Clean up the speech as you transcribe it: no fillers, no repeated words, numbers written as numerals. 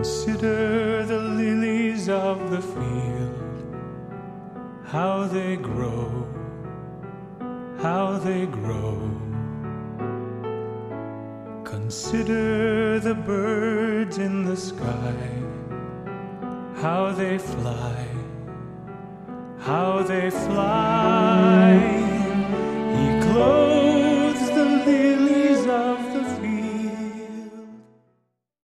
Consider the lilies of the field, how they grow, how they grow. Consider the birds in the sky, how they fly, how they fly.